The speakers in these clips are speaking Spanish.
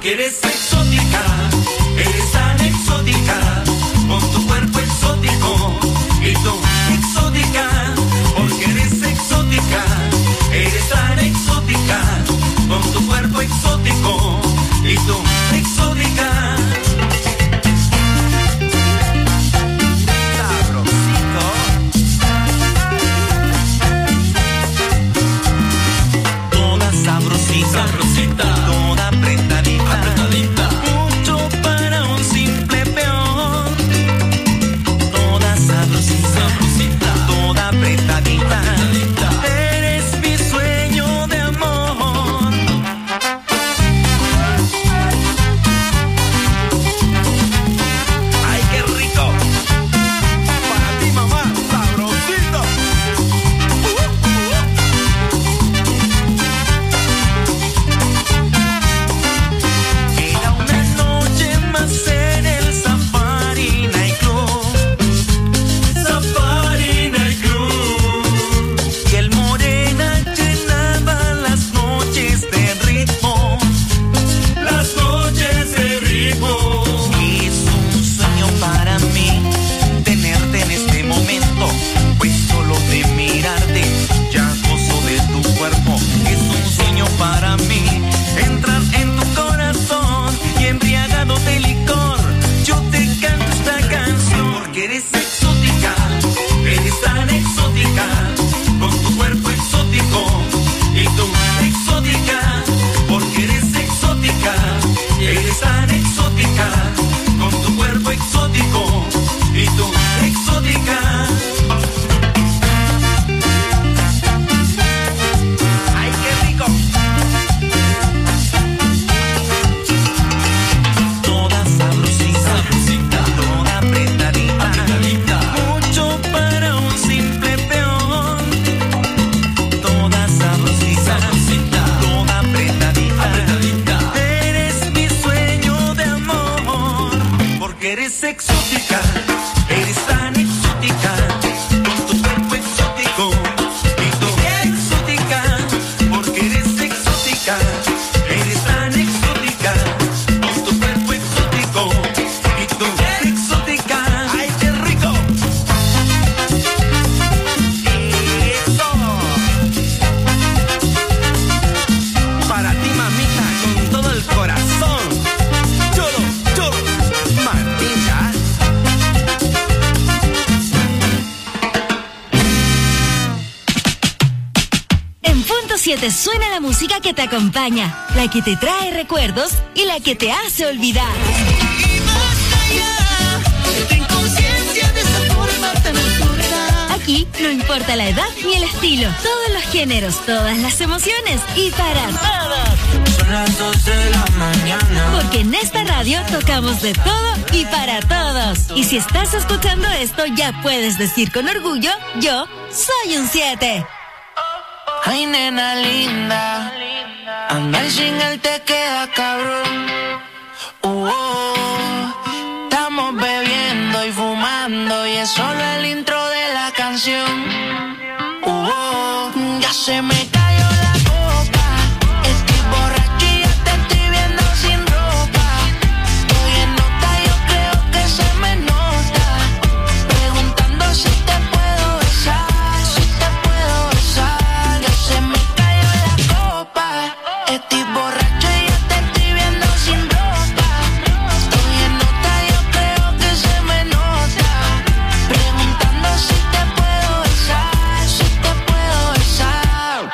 porque eres exótica, eres tan exótica, con tu cuerpo exótico, y tú exótica, porque eres exótica, eres tan exótica, con tu cuerpo exótico, y tú exótica. Sabrosita, toda apretadita, apretadita, mucho para un simple peón. Toda sabrosita, sabrosita, toda apretadita, apretadita, eres mi sueño de amor. Ay, qué rico. Para ti, mamá, sabrosita. En el Safari Night Club, Safari Night Club, y el Morena llenaba las noches de ritmo, las noches de ritmo. Es un sueño para mí tenerte en este momento, pues solo de mirarte ya gozo de tu cuerpo. Es un sueño para mí entrar en tu corazón y embriagado de licor, yo te canto esta canción. Porque eres exótica, eres tan exótica, con tu cuerpo exótico, y tú exótica, porque eres exótica, eres tan exótica, con tu cuerpo exótico, y tú exótica. ¡Ay, qué rico! Toda sabrosita, toda apretadita, apretadita, mucho para un simple peón. Toda sabrosita, toda apretadita, apretadita, eres mi sueño de amor. Porque eres exótica, eres tan exótica, con tu cuerpo exótico, y tú exótica, porque eres exótica, eres tan exótica, con tu cuerpo exótico, y tú exótica. ¡Ay, qué rico! Eso. Para ti, mamita, con todo el corazón. Cholo, cholo, mamita. En Punto 7 suena la música que te acompaña, la que te trae recuerdos y la que te hace olvidar. Y más allá, ten conciencia de esa forma tan absurda. Aquí no importa la edad ni el estilo, todos los géneros, todas las emociones y para todos. Son las 2 de la mañana. Porque en esta radio tocamos de todo y para todos. Y si estás escuchando esto, ya puedes decir con orgullo, yo soy un 7. Ay, nena linda, andar sin él te queda cabrón. Estamos bebiendo y fumando y es solo el intro de la canción. Ya se me cayó la copa, estoy borracho y ya te estoy viendo sin ropa. Estoy en nota, yo creo que se me nota, preguntando si te puedo besar, si te puedo besar. Ya se me cayó la copa, estoy borracho y ya te estoy viendo sin ropa. Estoy en nota, yo creo que se me nota, preguntando si te puedo besar, si te puedo besar.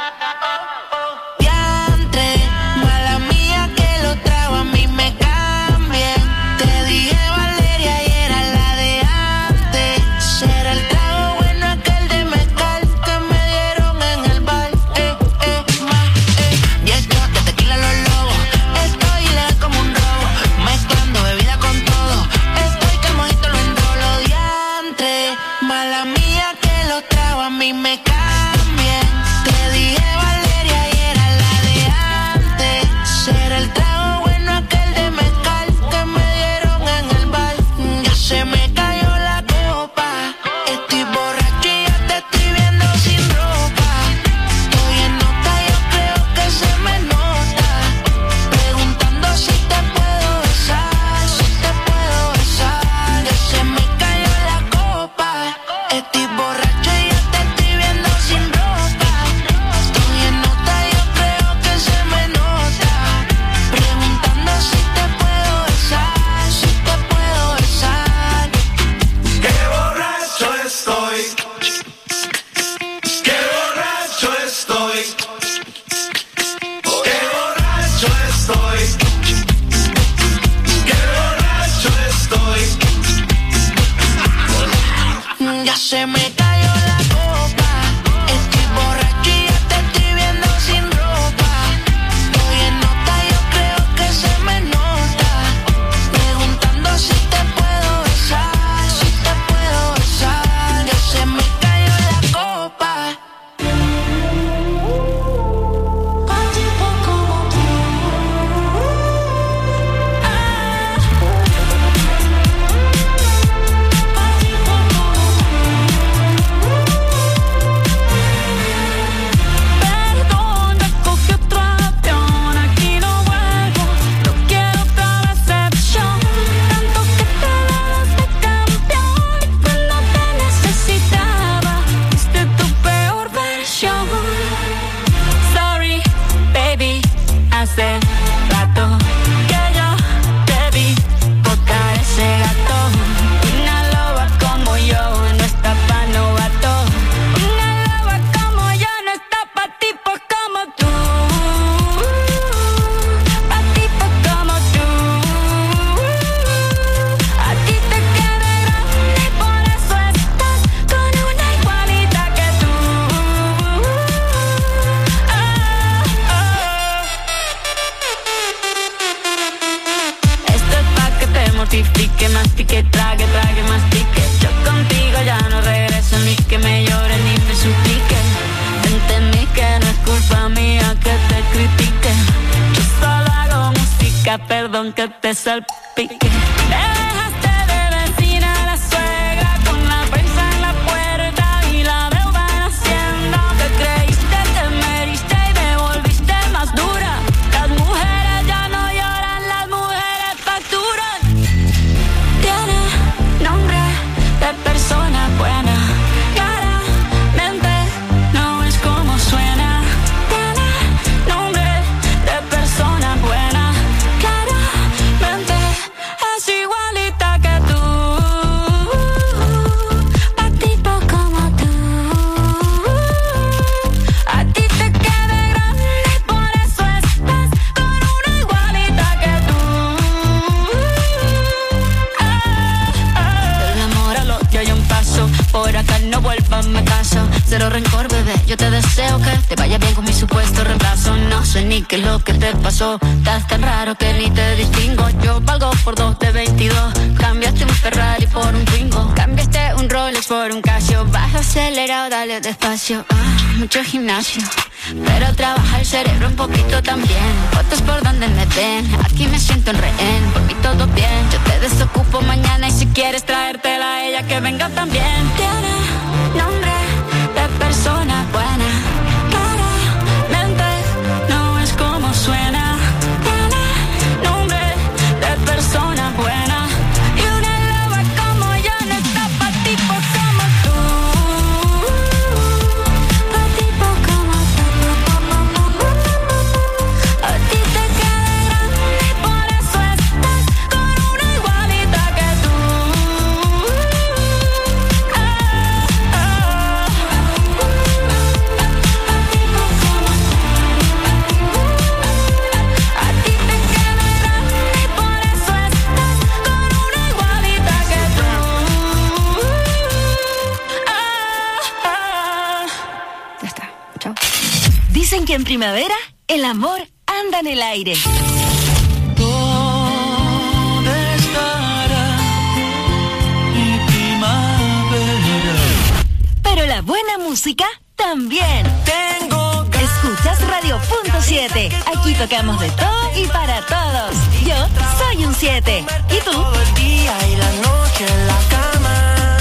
estoy. Qué borracho estoy. Ya se me cayó la copa. Estoy borracho y ya te estoy viendo sin ropa. Estoy en nota, yo creo que se me nota. Preguntando si te puedo besar, si te puedo besar. Ya se me cayó la copa. Hace rato que yo te vi botar ese gato. Una loba como yo no está pa' novato. Una loba como yo no está pa' tipos como tú. Pa' tipos como tú. A ti te queda grande, por eso estás con una igualita que tú. Mortifique, mastique, trague, trague, mastique. Yo contigo ya no regreso, ni que me llore ni me suplique. Entendí que no es culpa mía que te critique. Yo solo hago música, perdón que te salpique. Me dejaste de vecina a la suegra, con la prensa en la puerta y la deuda en Hacienda. Te creíste, te meriste y me volviste más dura. Las mujeres ya no lloran, las mujeres facturan. Nombre de persona buena, claramente no es como suena. Tiene nombre de persona buena, claramente es igualita que tú. Pa' tipo como tú. A ti te queda grande y por eso estás con una igualita que tú. Hay un paso, por acá no vuelvas, me caso. Cero rencor, bebé, yo te deseo que te vaya bien con mi supuesto reemplazo. No sé ni qué es lo que te pasó, estás tan raro que ni te distingo. Yo valgo por 2 de 22, cambiaste un Ferrari por un Twingo. Cambiaste un Rolex por un Casio, baja acelerado, dale despacio. Mucho gimnasio, pero trabaja el cerebro un poquito también. Fotos por donde me ven, aquí me siento en rehén. Por mí todo bien, yo te desocupo mañana y si quieres traértela a ella que venga también. Tiene nombre de persona buena, claramente no es como suena. Tiene nombre de persona buena y una loba como yo no está pa' tipos como tú. Pa' tipos como tú. A ti te queda grande y por eso estás con una igualita que tú. Dicen que en primavera el amor anda en el aire. ¿Dónde estará mi primavera? Pero la buena música también. Escuchas Radio.7. Aquí tocamos de todo y para todos. Yo soy un 7. ¿Y tú? Todo el día y la noche en la cama.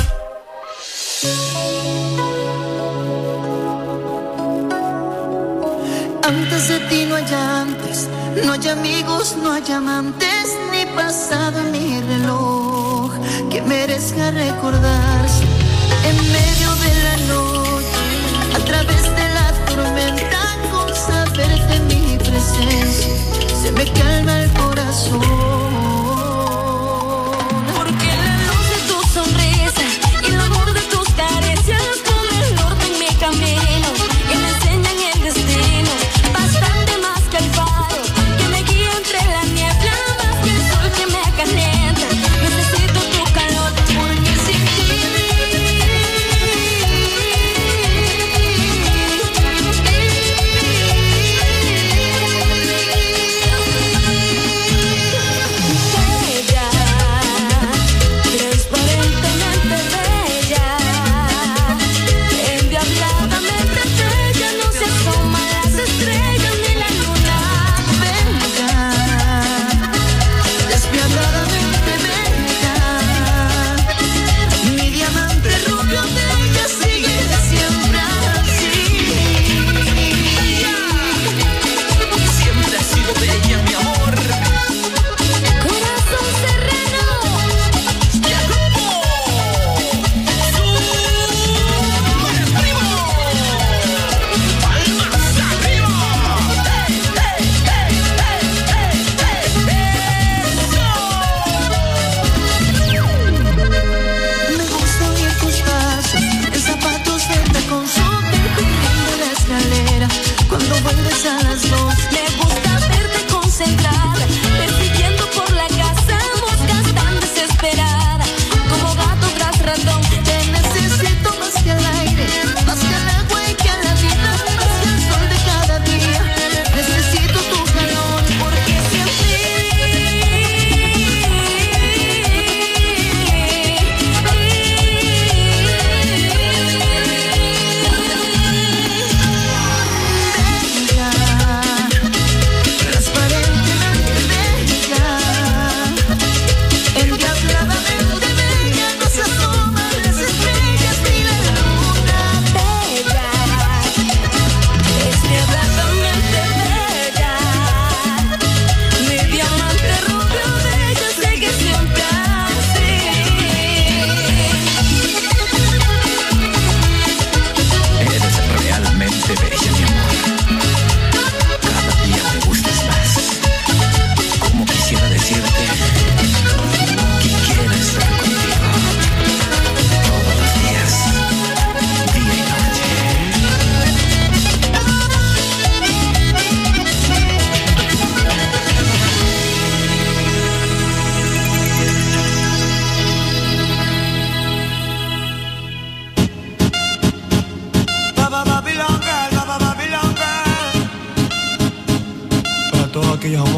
Antes de ti no hay antes, no hay amigos, no hay amantes, ni pasado ni reloj que merezca recordarse. En medio de la noche, a través de la tormenta, con saber de mi presencia, se me calma el corazón. Porque la luz de tu sonrisa y el amor de tus caricias ponen el norte en mi camino y me enseñan el destino. Bastante más que el faro que me guía en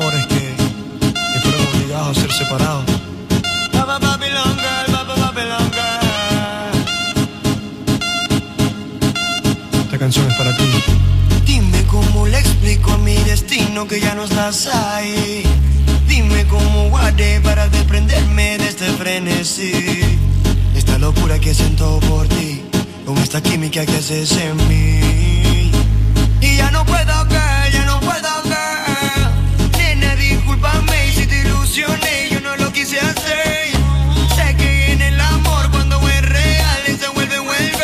amores que fueron obligados a ser separados. Esta canción es para ti. Dime cómo le explico a mi destino que ya no estás ahí. Dime cómo haré para desprenderme de este frenesí. Esta locura que siento por ti, con esta química que haces en mí. Y ya no puedo caer, ya no puedo caer. Nena, discúlpame y si te ilusioné, yo no lo quise hacer. Sé que en el amor cuando es real se vuelve.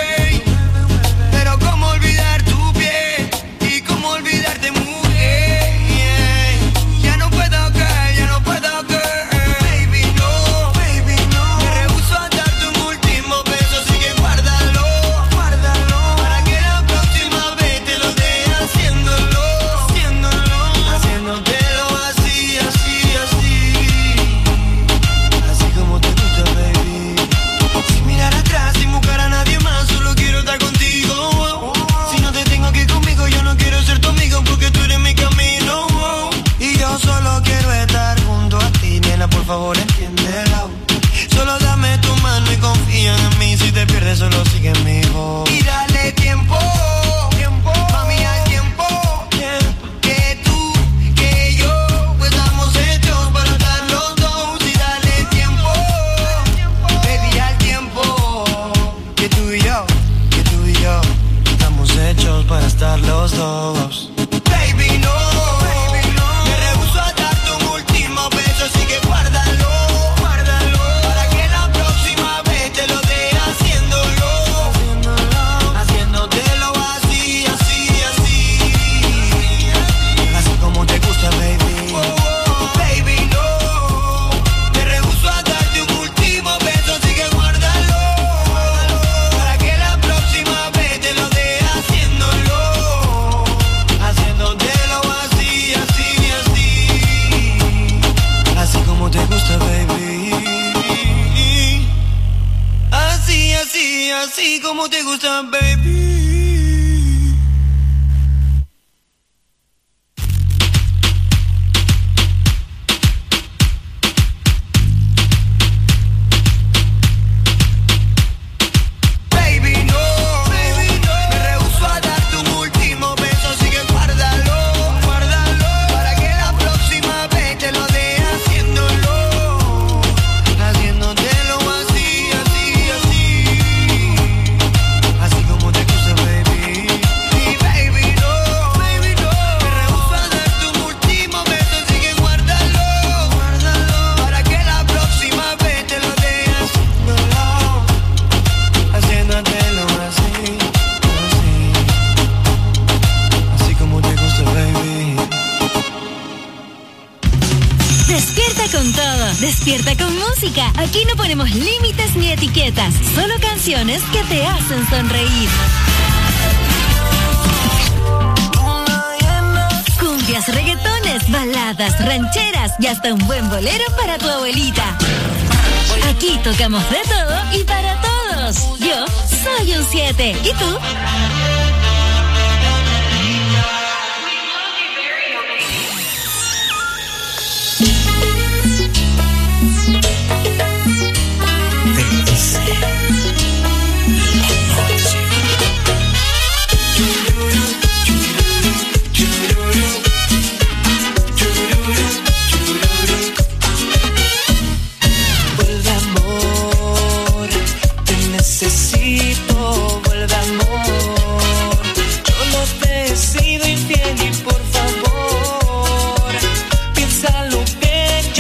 Pero cómo olvidar tu piel y cómo olvidarte, mujer. Ya no puedo caer, ya no puedo caer. Baby, no, baby, no. Me rehúso a darte un último beso, así que guárdalo, guárdalo. Para que la próxima vez te lo dé haciéndolo, haciéndolo, haciéndotelo así, así, así. Así como te gusta, baby. Sin mirar atrás, sin buscar a nadie más, solo quiero estar contigo. Si no te tengo aquí conmigo, yo no quiero ser tu amigo porque tú eres mi camino. Y yo solo quiero estar junto a ti, nena, por favor entiéndelo. Solo dame tu mano y confía en mí. Si te pierdes, solo sigue mi voz. Y dale tiempo, tiempo, mami, al tiempo. Que tú, que yo, pues estamos hechos para estar los dos. Y dale tiempo, baby, al tiempo. Que tú y yo, estamos hechos para estar los dos. Baby, no, baby, no. Me rehúso a darte un último beso, así que guárdalo, guárdalo. Para que la próxima vez te lo dé haciéndolo, haciéndolo, haciéndotelo así, así, así. Así como te gusta, baby. Baby, no. Me rehúso a darte un último beso, así que guárdalo. Para que la próxima vez te lo dé haciéndolo, haciéndotelo así, así, así. Así como te gusta, baby. Así, así, así como te gusta, baby. Baby, no, baby, no. Me rehúso a darte un último beso, así que guárdalo, guárdalo. Para que la próxima vez te lo dé haciéndolo, haciéndotelo así, así, así. Así como te gusta, baby. Y baby, no, baby, no. Me rehúso a darte un último beso, así que guárdalo, guárdalo. Para que la próxima vez te lo dé haciéndolo, haciéndotelo así, así. Así como te gusta, baby. Despierta con todo, despierta con música. Aquí no ponemos límites ni etiquetas, solo canciones que te hacen sonreír. Cumbias, reggaetones, baladas, rancheras y hasta un buen bolero para tu abuelita. Aquí tocamos de todo y para todos. Yo soy un 7. ¿Y tú? Vuelve, amor, te necesito. Vuelve, amor, yo no te he sido infiel y por favor piensa lo que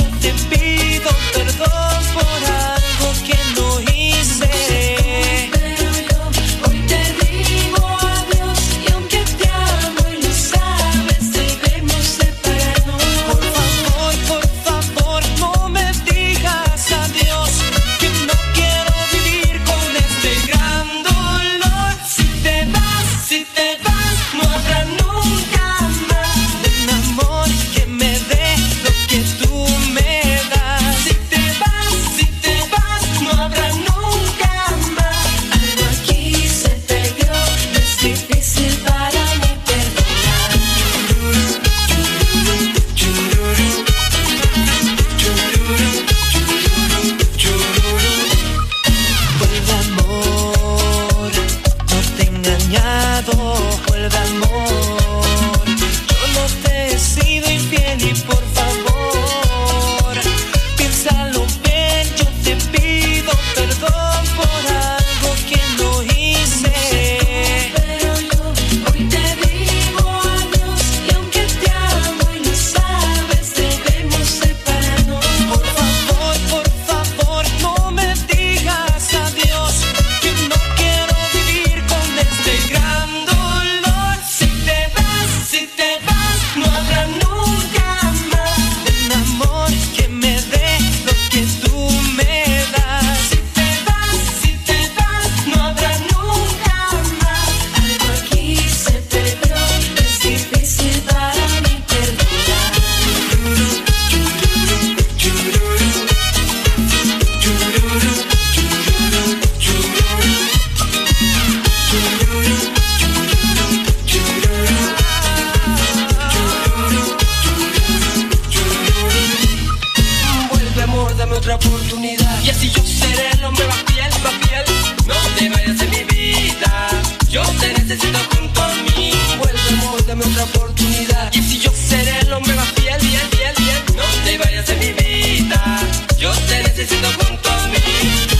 otra oportunidad. Y así yo seré el hombre más fiel, más fiel. No te vayas de mi vida, yo te necesito junto a mí. Vuelve amor, dame otra oportunidad. Y así yo seré el hombre más fiel, fiel, fiel, fiel. No te vayas de mi vida, yo te necesito junto a mí.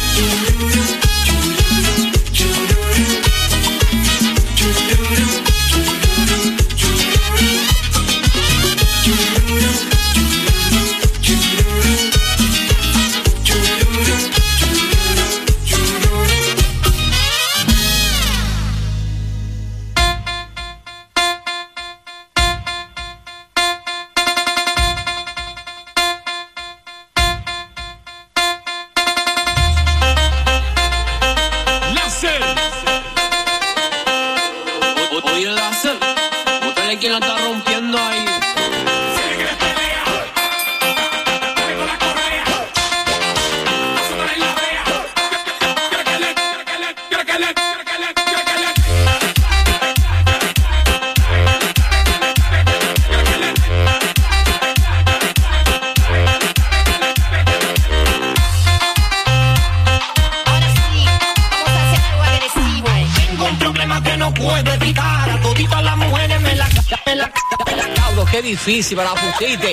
¿Quién la está rompiendo ahí? Qué difícil para la pusiste.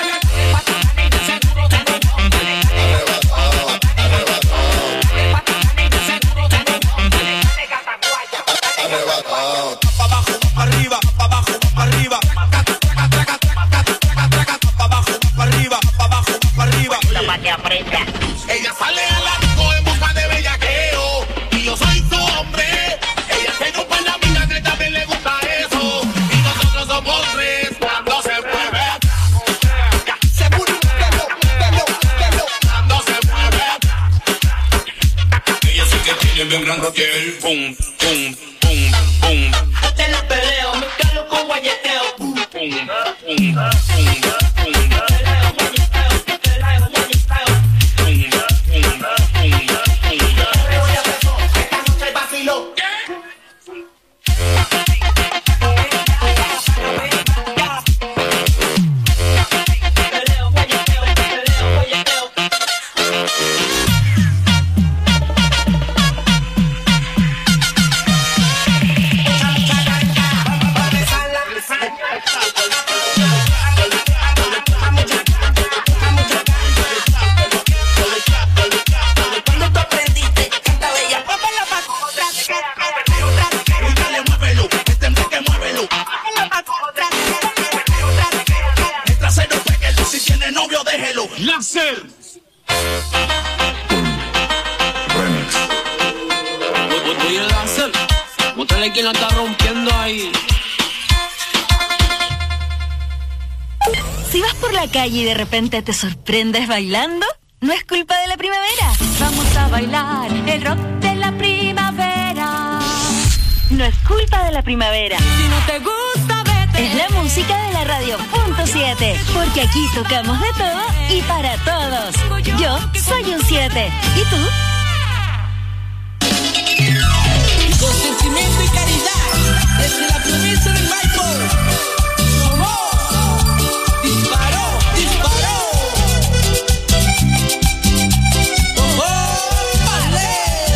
Ella sale a la disco en busca de bellaqueo y yo soy su hombre. Ella se dio para la vida que también le gusta eso y nosotros somos tres cuando se mueve. Se mueve, cuando se mueve. Ella sí que tiene bien grande el pum, pum, pum, pum. Te la peleo, me calo con guayeteo. Pum, pum, pum, pum. Láser. Voy a láser. Mostrarle quién la está rompiendo ahí. Si vas por la calle y de repente te sorprendes bailando, no es culpa de la primavera. Vamos a bailar el rock de la primavera. No es culpa de la primavera. Si no te gusta, vete. Es la música de la radio .7, porque aquí tocamos de todo y para todos. Yo soy un 7. ¿Y tú? Y con sentimiento y caridad, desde la promesa del Michael. Disparó, disparó. ¡Vale!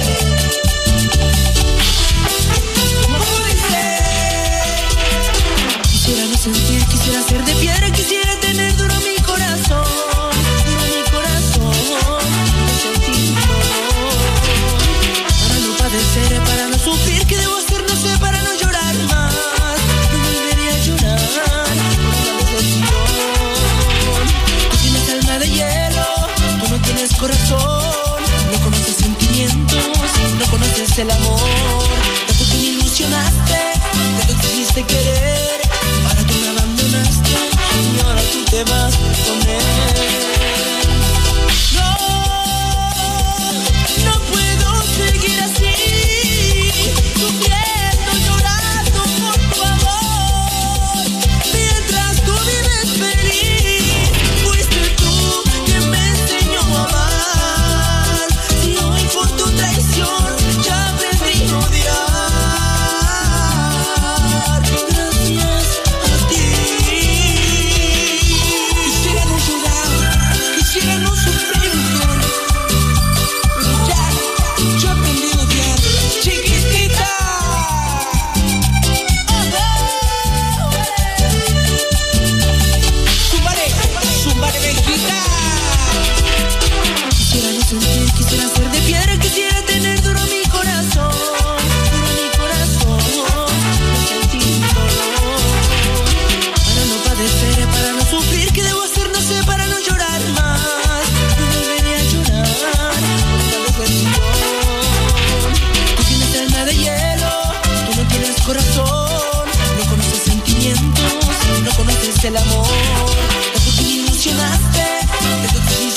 ¿Cómo dice? Quisiera no sentir, quisiera ser de piedra, quisiera tener duro mi corazón. Duro mi corazón. No sentir dolor. Para no padecer, para no sufrir, ¿qué debo hacer? No sé, para no llorar más. No volvería a llorar por una decepción.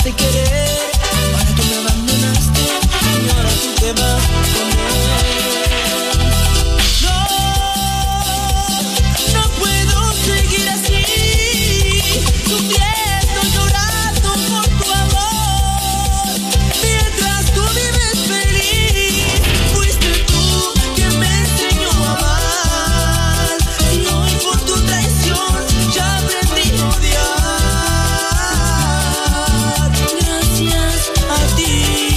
dejarte querer, para que me abandonaste y ahora tú te vas con él. No puedo seguir así, sufriendo, llorando por tu amor, mientras tú vives feliz. Fuiste tú quien me enseñó a amar, y hoy por tu traición ya aprendí a odiar. Gracias a ti.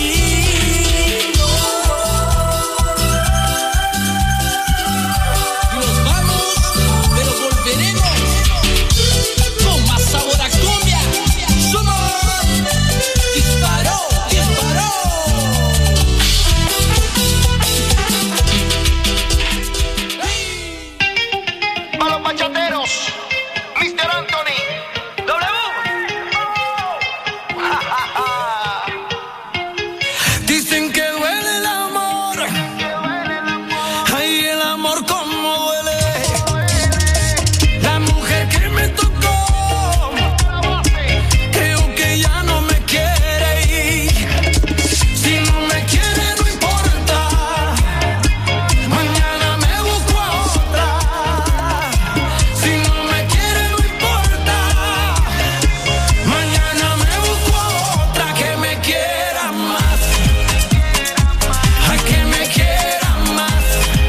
Nos vamos, pero volveremos con más sabor a cumbia. Somos Disparó, Disparó. A los bachateros, Mr. Anthony, Dicen que duele el amor, ay, el amor como duele. La mujer que me tocó, creo que ya no me quiere ir. Si no me quiere no importa, mañana me busco a otra. Si no me quiere no importa, mañana me busco a otra que me quiera más. Ay, que me quiera más,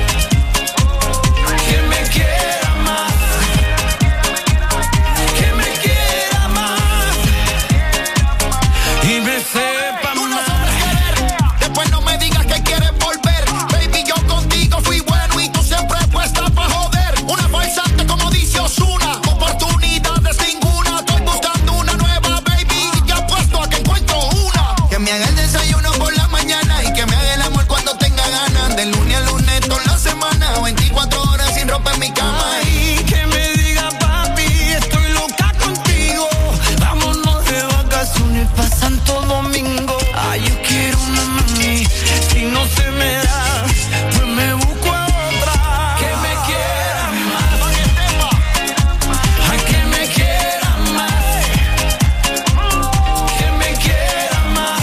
que me quiera más, que me quiera más y me sepa tú no más. sabes querer. Después no me digas que quieres volver. Baby, yo contigo fui bueno y tú siempre puesta pa' joder. Una falsante como dice Ozuna, oportunidades ninguna. Estoy buscando una nueva, baby, y ya apuesto a que encuentro una. Que me haga el desayuno por la mañana y que me haga el amor cuando tenga ganas. De lunes a lunes toda la semana, 24 horas sin ropa en mi cama. Ay, que me diga papi, estoy loca contigo. Vámonos de vacaciones pa' Santo Domingo. Ay, yo quiero una mami, si no se me da, pues me busco a otra. Que me quiera más, ay, que me quiera más, que me quiera más,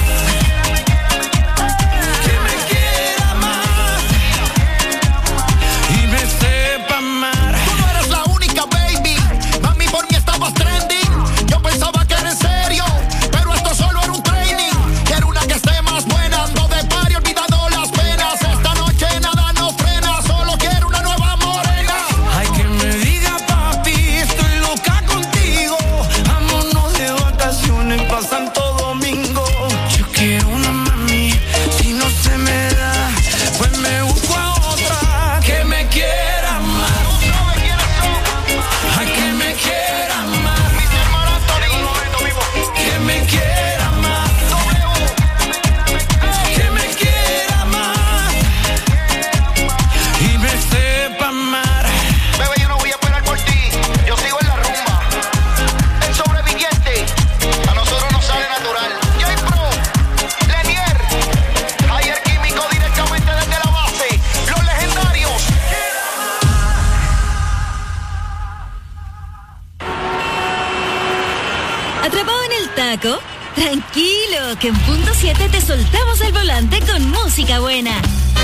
que me quiera más y me sepa amar. Tú no eres la única, baby. Mami, por mí estabas trending. Yo pensaba que era en serio, pero esto solo era un training. Quiero una que esté más buena. Ando de party olvidando las penas. Esta noche nada nos frena. Solo quiero una nueva morena. Ay, que me diga papi, estoy loca contigo. Vámonos de vacaciones pa' Santo Domingo. Yo quiero una mami, si no se me da, pues me busco a otra. Que me quiera más, ay, que me quiera más, que me quiera más, que me quiera más y me sepa amar. Bebé, yo no voy a esperar por ti. Yo sigo en la rumba. El sobreviviente, a nosotros nos sale natural. J-Pro, Lenier, Ayer Químico directamente desde la base. Los legendarios. ¿Atrapado en el taco? Tranquilo, que en punto 7 te soltamos el volante con música buena.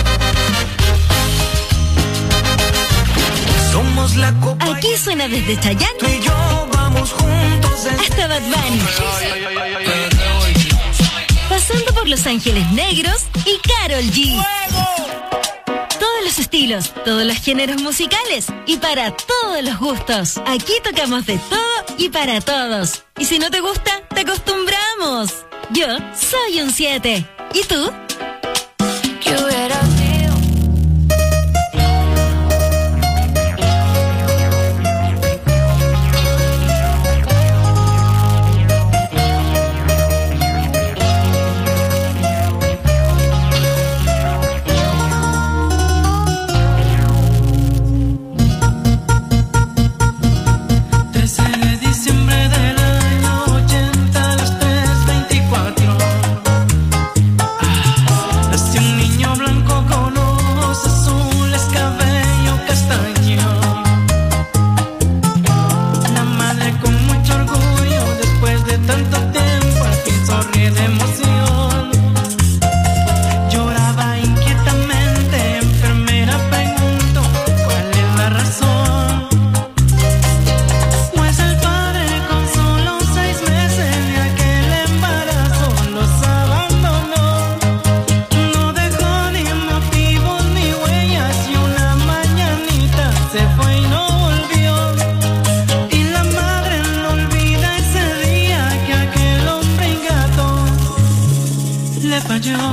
Somos la copa. Aquí suena desde Tú Chayanne y yo vamos juntos hasta Bad Bunny, pasando por Los Ángeles Negros y Karol G. Todos los estilos, todos los géneros musicales y para todos los gustos. Aquí tocamos de todo y para todos. Y si no te gusta, te acostumbramos. Yo soy un 7. ¿Y tú? ¿Qué hubiera sido? Del año 80 a las 3:24. mayor.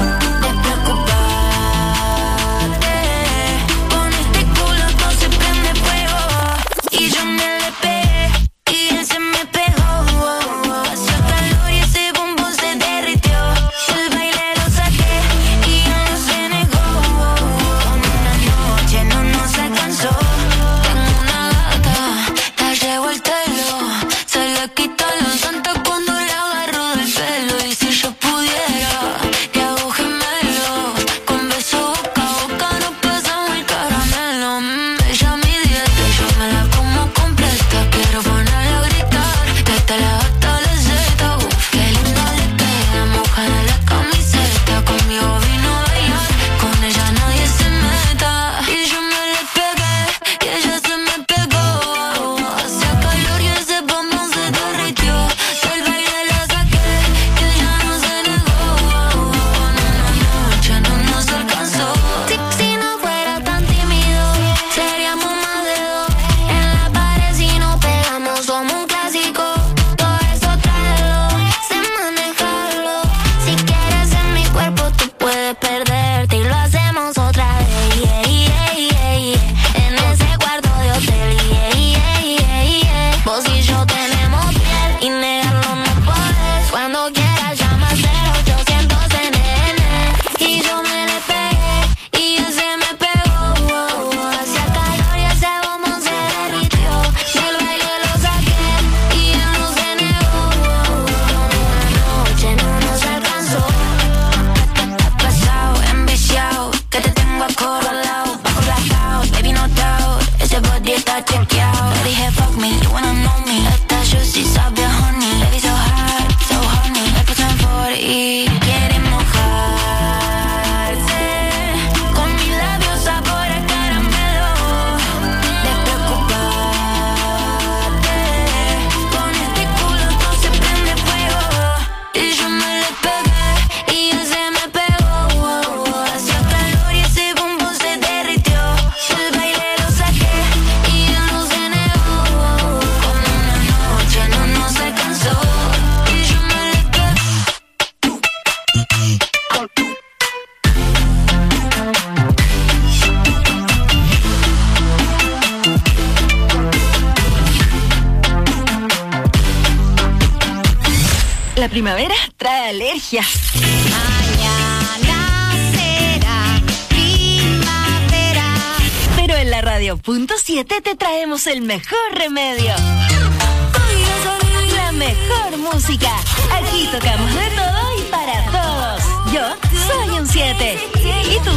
Con este culo todo se prende. here, fuck me, you wanna know me. Esta juicy sabe a honey. Baby so hot, so honey. Le pasan por y quieren mojarse. Con mis labios sabor a caramelo. Despreocupate. Con este culo todo se prende fuego. Y yo me le pegué y él se me pegó. Hacía calor y ese bombón se derritió. El baile lo saqué y él no se negó. Con una noche no se cansó. Y yo me le pegué. La primavera trae alergias. Mañana será primavera. Pero en la radio.7 te traemos el mejor remedio. La mejor música. Aquí tocamos de todo y para todos. Yo soy un 7. ¿Y tú?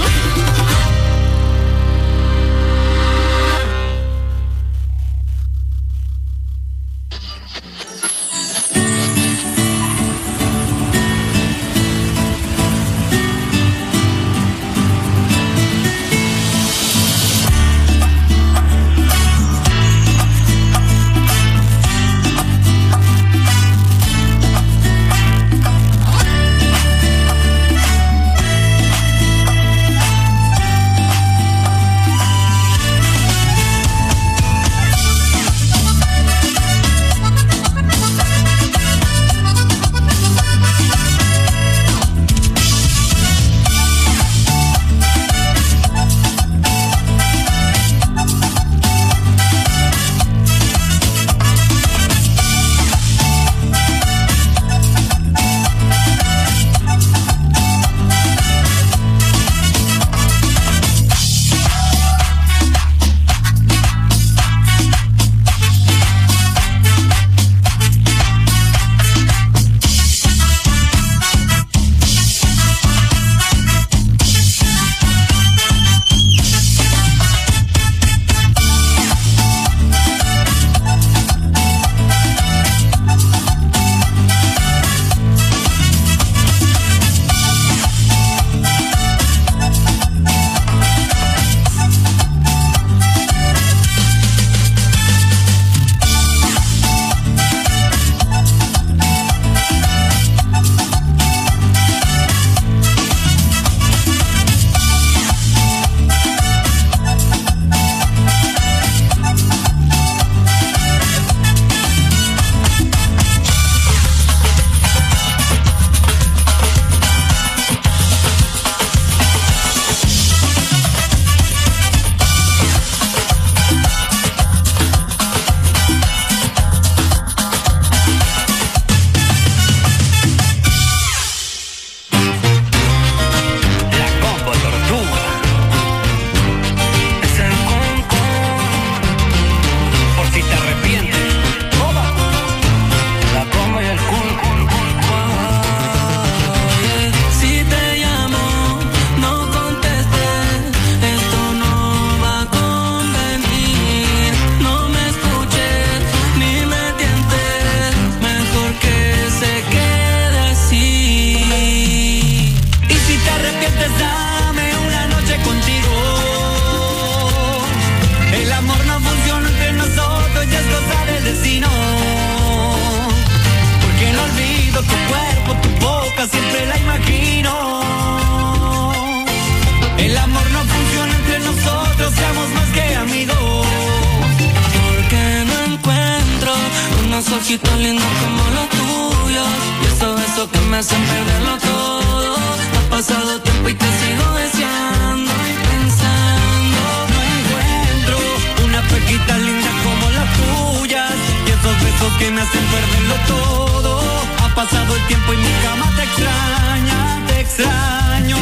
ojitos lindos como los tuyos y esos besos que me hacen perderlo todo. Ha pasado tiempo y te sigo deseando y pensando. No encuentro una pequita linda como las tuyas y esos besos que me hacen perderlo todo. Ha pasado el tiempo y mi cama te extraña, te extraño.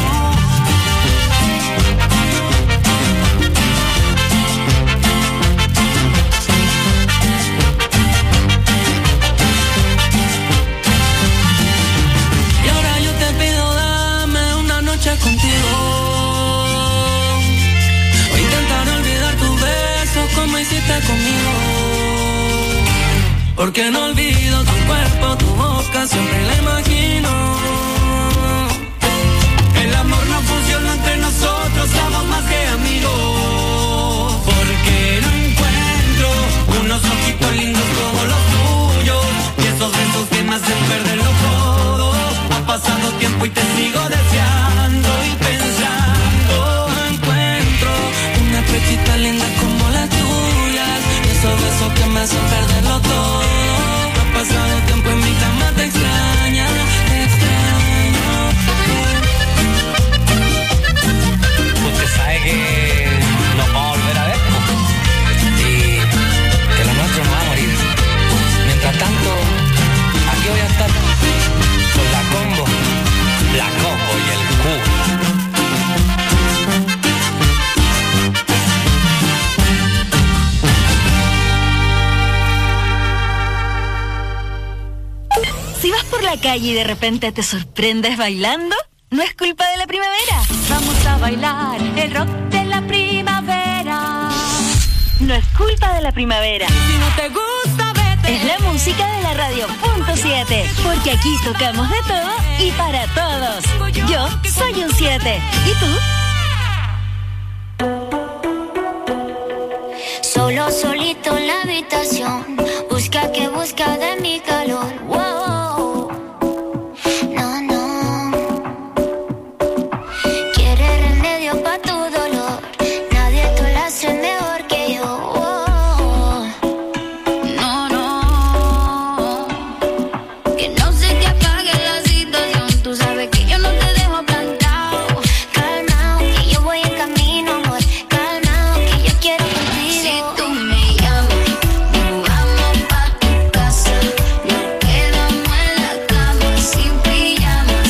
Contigo o intentar olvidar tus besos como hiciste conmigo. Porque no olvido tu cuerpo, tu boca, siempre la imagino. El amor no funciona entre nosotros, somos más que amigos. Porque no encuentro unos ojitos lindos como los tuyos y esos besos que me hacen perderlo todo. Ha pasado tiempo y te sigo deseando y pensando. Encuentro una pechita linda como las tuyas y esos besos que me hacen perderlo todo. Ha pasado tiempo en mi cama, te extraña, te extraño. Usted sabe que nos vamos a volver a ver, ¿no? Y que lo nuestro no va a morir. Mientras tanto, aquí voy a estar con la combo y el Q. Si vas por la calle y de repente te sorprendes bailando, no es culpa de la primavera. Vamos a bailar el rock de la primavera. No es culpa de la primavera. Si no te gusta, vete. Es la música de la radio .7, porque aquí tocamos de todo y para todos. Yo soy un 7. ¿Y tú? Solo solito en la habitación, busca de mi calor. Wow. No. Quiere remedio pa' tu dolor, nadie te lo hace mejor que yo. Wow. No. Que no se te apague la situación, tú sabes que yo no te dejo plantado. Calmao, que yo voy en camino, amor. Calmao, que yo quiero contigo. Si tú me llamas, nos vamos pa' tu casa. Nos quedamos en la cama, sin pijama.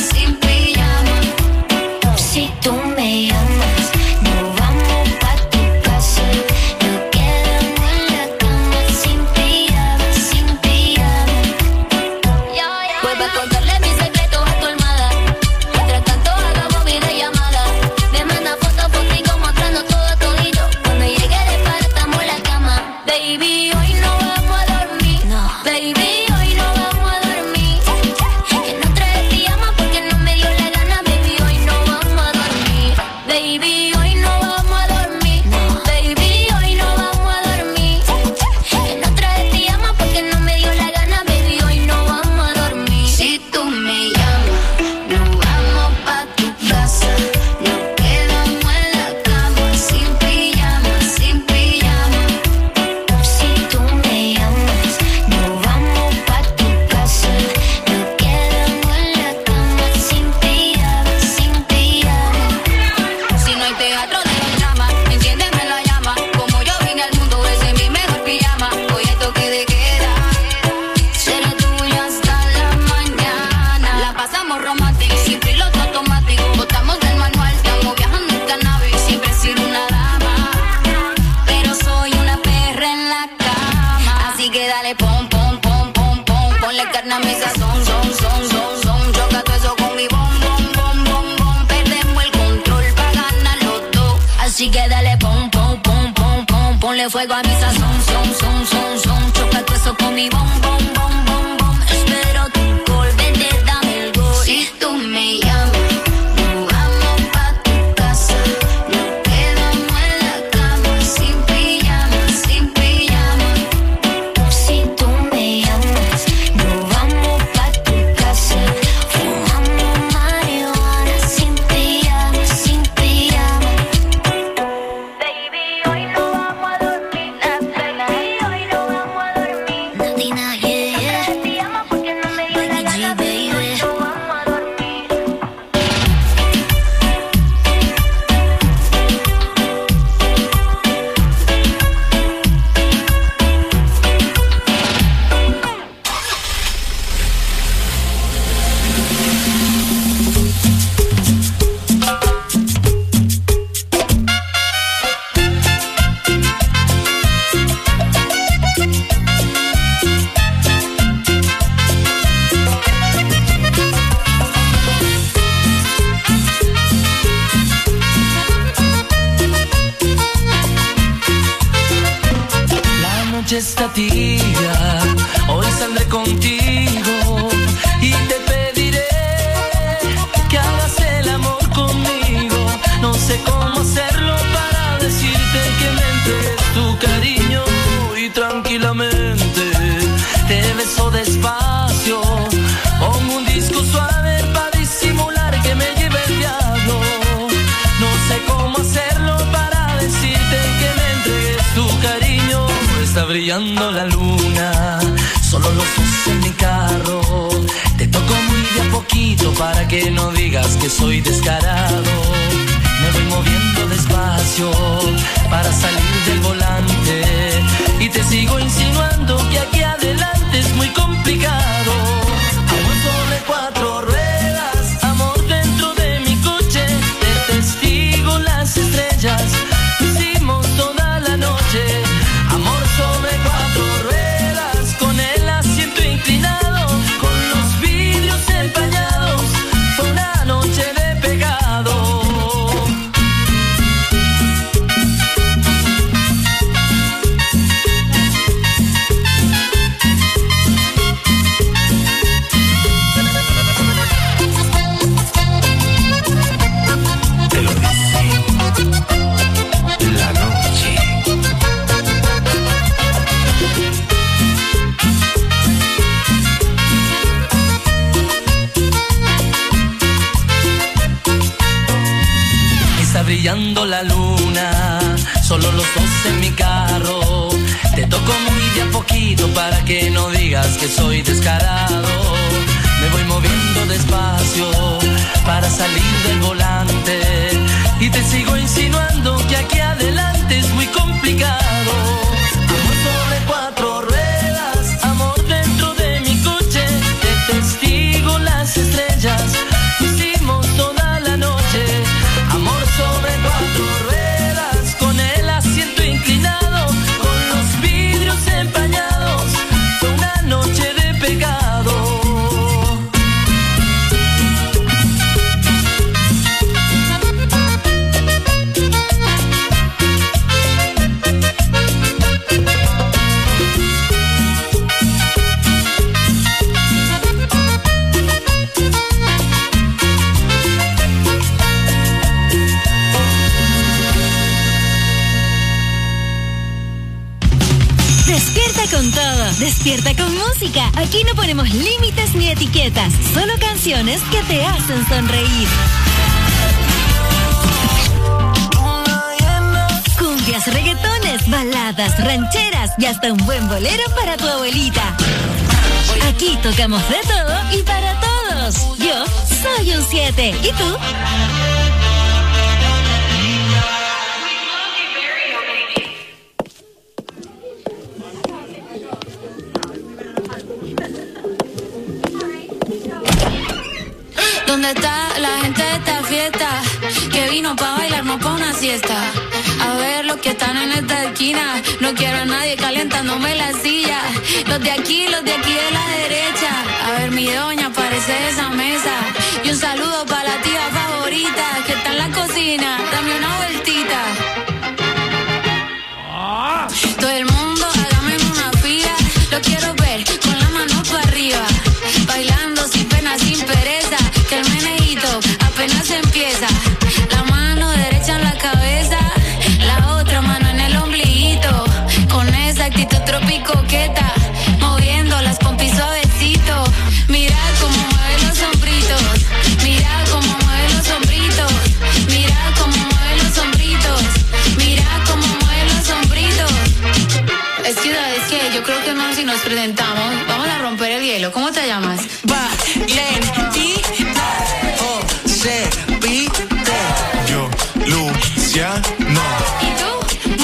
Si tú me llamas, nos vamos pa' tu casa. Nos quedamos en la cama, sin pijama. Vuelve a contarle mis secretos a tu almohada. Mientras tanto hagamos videollamada. Me manda fotos contigo mostrando todo todito. Cuando llegue de para estamos en la cama. Baby, hoy no vamos a dormir. Baby, hoy no vamos a dormir. Que no trae pijama porque no me dio la gana. Baby, hoy no vamos a dormir. Baby, hoy no vamos a dormir. Baby, hoy no vamos a dormir. Que no trae pijama porque no me dio la gana. Baby, hoy no vamos a dormir. Si tú me llamas, nos vamos pa' tu casa. Nos quedamos en la cama, sin pijama. Si tú me llamas, nos vamos pa' tu casa. Nos quedamos en la cama, sin pijama. Si no hay teatro de los dramas, enciéndeme la llama. Como yo vine al mundo, ese es mi mejor pijama. Hoy hay toque de queda, seré tuya hasta la mañana. La pasamos romántica, sin piloto automático. Botamos del manual, estamos viajando en cannabis. Siempre he sido una dama, pero soy una perra en la cama. Así que dale pom. Ponle carne a mi sazón, son. Choca todo eso con mi bom. Perdemos el control pa' ganar los dos. Así que dale pom. Ponle fuego a mi sazón, son. Choca todo eso con mi bom. Espero tu gol, vente, dame el gol. Si tú me llamas, nos vamos pa' tu casa. Nos quedamos en la cama, sin pijama. Si tú me llamas, nos vamos pa' tu casa. Fumamos marihuana, sin pijama. Baby, hoy no vamos a dormir. Baby, hoy no vamos a dormir. Nadina, yeah. Te llamo porque no me dio la gana. Baby, hoy no vamos a dormir. noche está tibia, hoy saldré contigo y te pediré que hagas el amor conmigo. No sé cómo hacerlo para decirte que me entregues tu cariño y tranquilamente te beso despacio. Pongo un disco suave para disimular que me lleve el diablo. No sé cómo hacerlo para decirte que me entregues tu cariño. Está brillando la luna, solo los dos en mi carro. Te toco muy de a poquito para que no digas que soy descarado. Me voy moviendo despacio para salir del volante y te sigo insinuando que aquí adelante es muy complicado. Amor sobre cuatro ruedas, amor dentro de mi coche, de testigo las estrellas, hicimos toda la noche. Amor sobre cuatro ruedas, con el asiento inclinado, con los vidrios empañados, fue una noche de pecado. Brillando la luna, solo los dos en mi carro. Te toco muy de a poquito para que no digas que soy descarado. Me voy moviendo despacio para salir del volante y te sigo insinuando que aquí adelante es muy complicado. Amor sobre cuatro ruedas, amor dentro de mi coche, de testigo las estrellas, hicimos toda la noche. Amor sobre cuatro ruedas, con el asiento inclinado, con los vidrios empañados, fue una noche de pecado. Despierta con todo, despierta con música. Aquí no ponemos límites ni etiquetas, solo canciones que te hacen sonreír. Cumbias, reggaetones, baladas, rancheras y hasta un buen bolero para tu abuelita. Aquí tocamos de todo y para todos. Yo soy un 7. ¿Y tú? ¿Dónde está la gente de esta fiesta? Que vino pa' bailar, no pa' una siesta. A ver los que están en esta esquina. No quiero a nadie calentándome la silla. Los de aquí de la derecha. A ver mi doña, aparece de esa mesa. Y un saludo pa' la tía favorita que está en la cocina. Dame una vueltita. Todo el mundo hágame una fila. Lo quiero ver con la mano para arriba. Bailando sin pena, sin pereza. Que el meneíto apenas empieza. La mano derecha en la cabeza, la otra mano en el ombliguito. Con esa actitud tropicoqueta, moviendo las pompis suavecito. Mira cómo mueve los hombritos. Mira cómo mueve los hombritos. Mira cómo mueve los hombritos. Mira cómo mueve los hombritos. Es que yo creo que más si nos presentamos, vamos a romper el hielo. ¿Cómo te llamas? Yo, Luciano. ¿Y tú?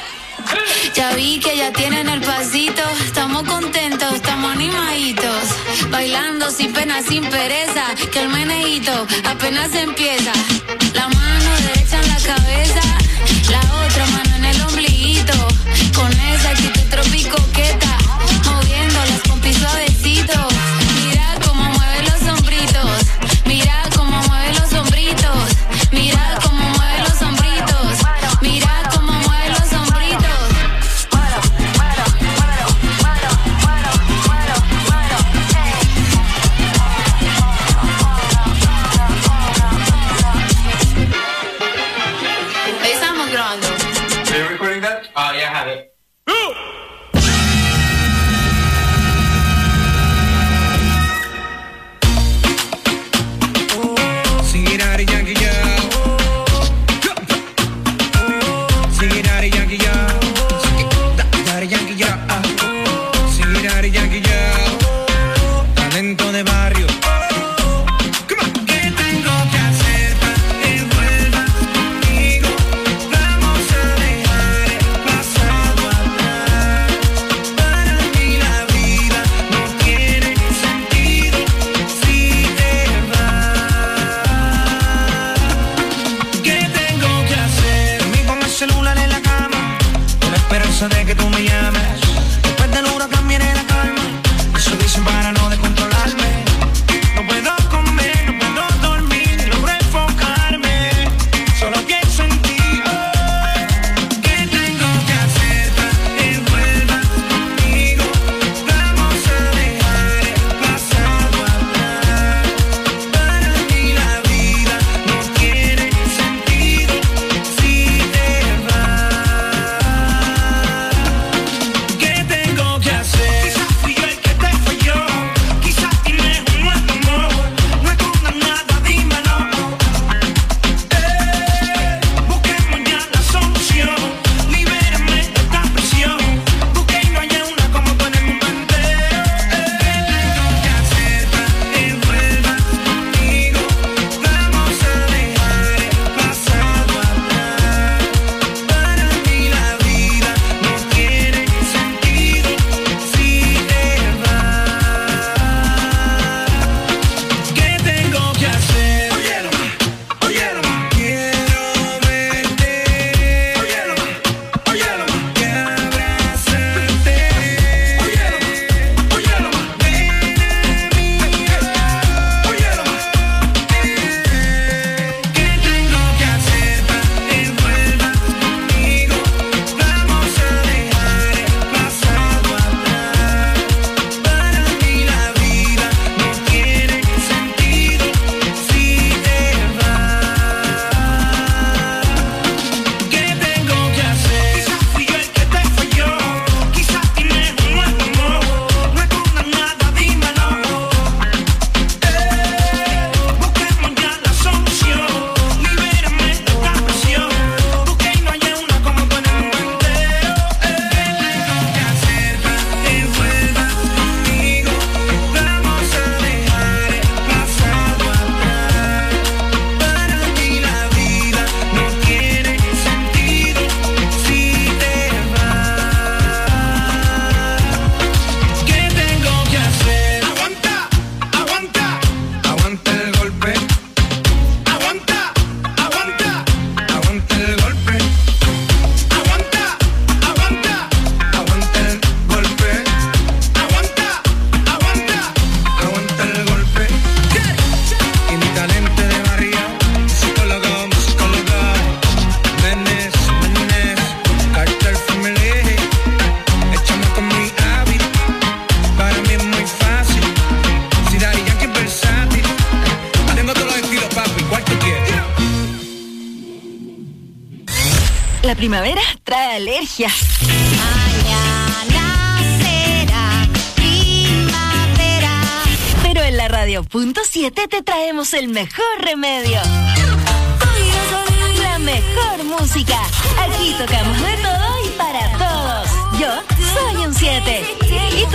Ya vi que ya tienen el pasito. Estamos contentos, estamos animaditos. bailando sin pena, sin pereza, que el meneíto apenas empieza. La mano derecha en la cabeza, la otra mano en el ombliguito, con esa actitud tropicoqueta, moviendo las pompis suavecito. Mira cómo mueve los hombritos, mira cómo mueve los hombritos, mira cómo mueve los hombritos, mira cómo mueve los hombritos. Estamos grabando. Are you recording that? Oh, yeah, I have it. Sing it out, Yankee, yeah. Sing it out, Yankee, yeah. Daddy Yankee, yeah. Sing it out, Yankee, yeah. Talento de barrio. Come on. ¿Qué tengo que hacer para que vuelvas conmigo? Vamos a dejar el pasado atrás. Para mí la vida no tiene sentido si te vas. ¿Qué tengo que hacer? Dormí con el celular en la cama, con la esperanza de que tú me llames. Después del huracán viene la calma. Eso dicen para no descontrolarme. No puedo comer, no puedo dormir, no logro enfocarme. Solo pienso en ti. ¿Qué tengo que hacer para que vuelvas conmigo? Vamos a dejar el pasado atrás. Para mí la vida no tiene sentido si te vas. ¿Qué tengo que hacer? Quizás fui yo el que te falló, quizás tienes un nuevo amor. No escondas nada, dímelo. Busquemos ya la solución, libérame de esta presión. Busqué y no hallé una como tú en el mundo entero. ¿Qué tengo que hacer para que vuelvas conmigo? Vamos a dejar el pasado atrás. Para mí la vida no tiene sentido si te vas. ¿Qué tengo que hacer? Óyelo más, óyelo más. Quiero verte. Óyelo más, óyelo más. Que abrazarte. Óyelo más, óyelo más. Ven a mí. Óyelo más. ¿Qué tengo que hacer para que vuelvas conmigo? Vamos a dejar el pasado atrás. Para mí la vida no tiene sentido si te vas. ¿Qué tengo que hacer? Quizás fui yo el que te falló, quizás tienes un nuevo amor. No escondas nada, dímelo. Busquemos ya la solución, libérame de esta presión. Busqué y no hallé una como tú en el mundo entero. ¿Qué tengo que hacer para que vuelvas conmigo? Vamos a dejar el pasado atrás. Para mí la vida no tiene sentido si te vas. ¿Qué tengo que hacer? Aguanta, aguanta, aguanta el golpe. Aguanta, aguanta, aguanta el golpe. Aguanta, aguanta, aguanta el golpe. Aguanta, aguanta, aguanta el golpe. Y mi talento de barrio, psicólogo, Menes, Carter Family. Echamos con mi hábito, para mí es muy fácil. Si Daddy Yankee es versátil, tengo todos los estilos, papi, ¿cuál tú quieres? La primavera trae alergias. Mañana será primavera. Pero en la Radio.7 te traemos el mejor remedio. La mejor música. Aquí tocamos de todo y para todos. Yo soy un 7. ¿Y